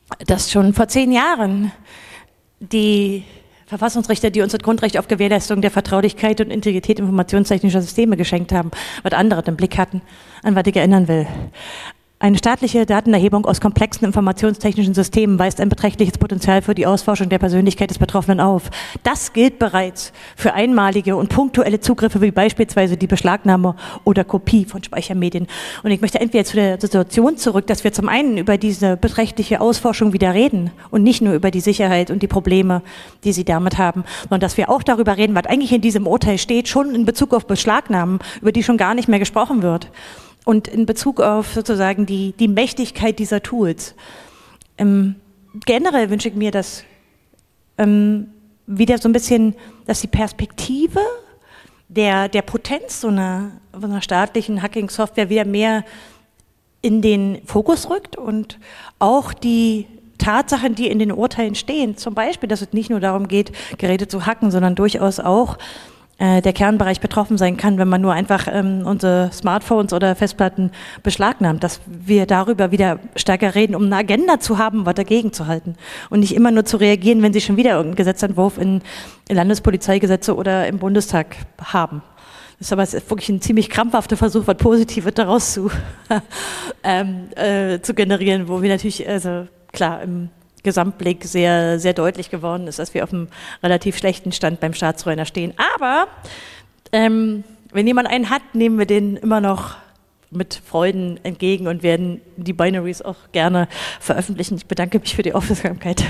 dass schon vor 10 Jahren die Verfassungsrichter, die uns das Grundrecht auf Gewährleistung der Vertraulichkeit und Integrität informationstechnischer Systeme geschenkt haben, was andere im Blick hatten, an was ich erinnern will. Eine staatliche Datenerhebung aus komplexen informationstechnischen Systemen weist ein beträchtliches Potenzial für die Ausforschung der Persönlichkeit des Betroffenen auf. Das gilt bereits für einmalige und punktuelle Zugriffe wie beispielsweise die Beschlagnahme oder Kopie von Speichermedien. Und ich möchte entweder zu der Situation zurück, dass wir zum einen über diese beträchtliche Ausforschung wieder reden und nicht nur über die Sicherheit und die Probleme, die sie damit haben, sondern dass wir auch darüber reden, was eigentlich in diesem Urteil steht, schon in Bezug auf Beschlagnahmen, über die schon gar nicht mehr gesprochen wird. Und in Bezug auf sozusagen die Mächtigkeit dieser Tools. Generell wünsche ich mir, dass wieder so ein bisschen, dass die Perspektive der Potenz so einer staatlichen Hacking-Software wieder mehr in den Fokus rückt und auch die Tatsachen, die in den Urteilen stehen, zum Beispiel, dass es nicht nur darum geht, Geräte zu hacken, sondern durchaus auch der Kernbereich betroffen sein kann, wenn man nur einfach unsere Smartphones oder Festplatten beschlagnahmt, dass wir darüber wieder stärker reden, um eine Agenda zu haben, was dagegen zu halten und nicht immer nur zu reagieren, wenn sie schon wieder irgendeinen Gesetzentwurf in Landespolizeigesetze oder im Bundestag haben. Das ist aber wirklich ein ziemlich krampfhafter Versuch, was Positives daraus zu generieren, wo wir natürlich, also klar, im Gesamtblick sehr, sehr deutlich geworden ist, dass wir auf einem relativ schlechten Stand beim Staatstrojaner stehen. Aber wenn jemand einen hat, nehmen wir den immer noch mit Freuden entgegen und werden die Binaries auch gerne veröffentlichen. Ich bedanke mich für die Aufmerksamkeit.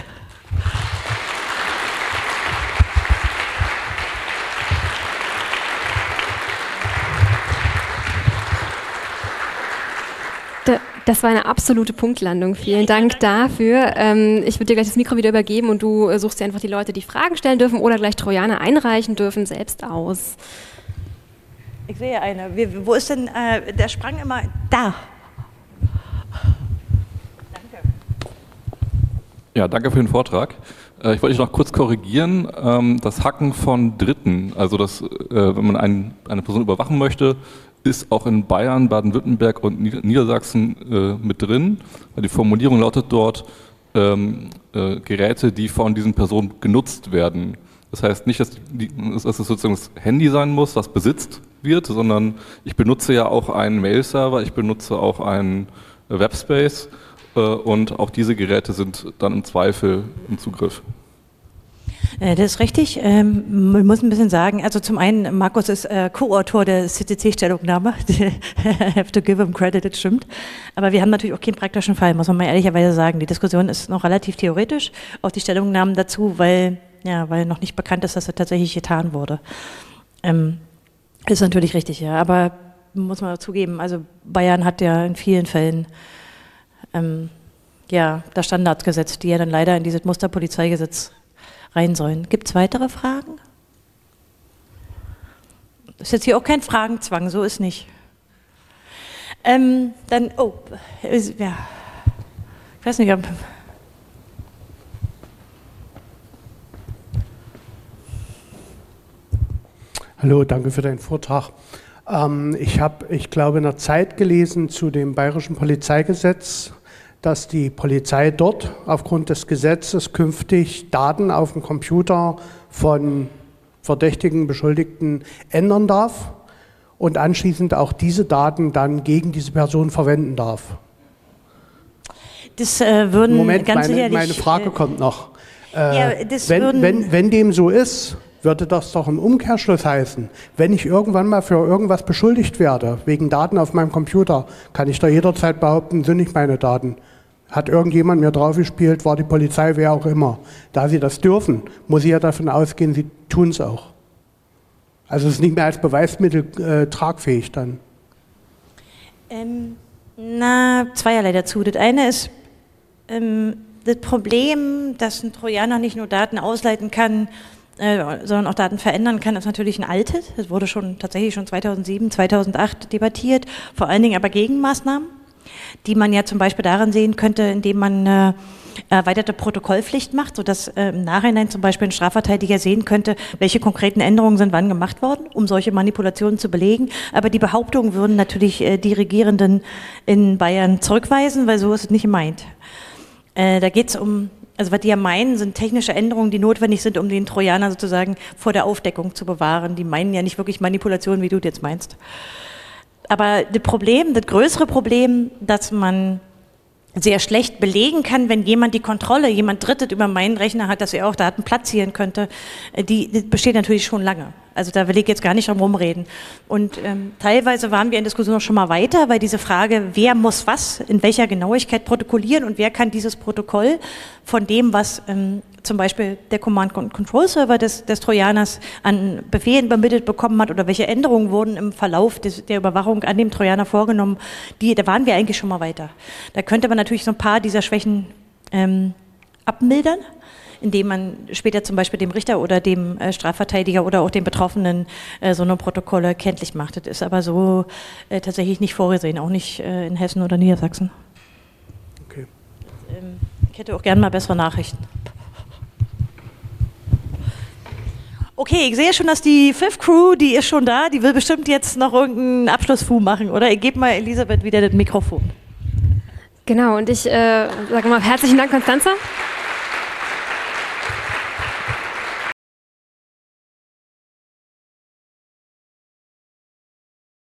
Das war eine absolute Punktlandung. Vielen Dank dafür. Ich würde dir gleich das Mikro wieder übergeben und du suchst dir einfach die Leute, die Fragen stellen dürfen oder gleich Trojaner einreichen dürfen, selbst aus. Ich sehe eine. Wo ist denn, der sprang immer da. Danke. Ja, danke für den Vortrag. Ich wollte dich noch kurz korrigieren. Das Hacken von Dritten, also wenn man eine Person überwachen möchte, ist auch in Bayern, Baden-Württemberg und Niedersachsen mit drin. Die Formulierung lautet dort Geräte, die von diesen Personen genutzt werden. Das heißt nicht, dass es sozusagen das Handy sein muss, das besitzt wird, sondern ich benutze ja auch einen Mail-Server, ich benutze auch einen Webspace und auch diese Geräte sind dann im Zweifel im Zugriff. Das ist richtig. Man muss ein bisschen sagen, also zum einen, Markus ist Co-Autor der CCC-Stellungnahme. I have to give him credit, das stimmt. Aber wir haben natürlich auch keinen praktischen Fall, muss man mal ehrlicherweise sagen. Die Diskussion ist noch relativ theoretisch, auch die Stellungnahmen dazu, weil noch nicht bekannt ist, dass das tatsächlich getan wurde. Ist natürlich richtig, ja. Aber muss man zugeben, also Bayern hat ja in vielen Fällen da Standards gesetzt, die ja dann leider in dieses Musterpolizeigesetz rein sollen. Gibt es weitere Fragen? Ist jetzt hier auch kein Fragenzwang, so ist nicht. Ich weiß nicht, ob... Hallo, danke für deinen Vortrag. Ich glaube, in der Zeit gelesen zu dem Bayerischen Polizeigesetz, dass die Polizei dort aufgrund des Gesetzes künftig Daten auf dem Computer von verdächtigen Beschuldigten ändern darf und anschließend auch diese Daten dann gegen diese Person verwenden darf. Das würden Moment, ganz sicherlich... meine Frage kommt noch. Wenn dem so ist, würde das doch im Umkehrschluss heißen, wenn ich irgendwann mal für irgendwas beschuldigt werde, wegen Daten auf meinem Computer, kann ich da jederzeit behaupten, sind nicht meine Daten. Hat irgendjemand mir draufgespielt, war die Polizei, wer auch immer. Da sie das dürfen, muss ich ja davon ausgehen, sie tun es auch. Also es ist nicht mehr als Beweismittel tragfähig dann. Zweierlei dazu. Das eine ist das Problem, dass ein Trojaner nicht nur Daten ausleiten kann, sondern auch Daten verändern kann, ist natürlich ein altes. Das wurde tatsächlich schon 2007, 2008 debattiert, vor allen Dingen aber Gegenmaßnahmen, die man ja zum Beispiel daran sehen könnte, indem man eine erweiterte Protokollpflicht macht, sodass im Nachhinein zum Beispiel ein Strafverteidiger sehen könnte, welche konkreten Änderungen sind wann gemacht worden, um solche Manipulationen zu belegen. Aber die Behauptungen würden natürlich die Regierenden in Bayern zurückweisen, weil so ist es nicht gemeint. Da geht es um, also was die ja meinen, sind technische Änderungen, die notwendig sind, um den Trojaner sozusagen vor der Aufdeckung zu bewahren. Die meinen ja nicht wirklich Manipulation, wie du jetzt meinst. Aber das größere Problem, dass man sehr schlecht belegen kann, wenn jemand Drittes über meinen Rechner hat, dass er auch Daten platzieren könnte, die besteht natürlich schon lange. Also da will ich jetzt gar nicht drum rumreden. Und teilweise waren wir in Diskussion auch schon mal weiter, weil diese Frage, wer muss was in welcher Genauigkeit protokollieren und wer kann dieses Protokoll von dem, was zum Beispiel der Command-and-Control-Server des Trojaners an Befehlen übermittelt bekommen hat oder welche Änderungen wurden im Verlauf der Überwachung an dem Trojaner vorgenommen, da waren wir eigentlich schon mal weiter. Da könnte man natürlich so ein paar dieser Schwächen abmildern, indem man später zum Beispiel dem Richter oder dem Strafverteidiger oder auch den Betroffenen so eine Protokolle kenntlich macht. Das ist aber so tatsächlich nicht vorgesehen, auch nicht in Hessen oder Niedersachsen. Okay. Ich hätte auch gerne mal bessere Nachrichten. Okay, ich sehe schon, dass die Fifth Crew, die ist schon da, die will bestimmt jetzt noch irgendeinen Abschlussfu machen, oder? Ich gebe mal Elisabeth wieder das Mikrofon. Genau, und ich sage mal herzlichen Dank, Constanze.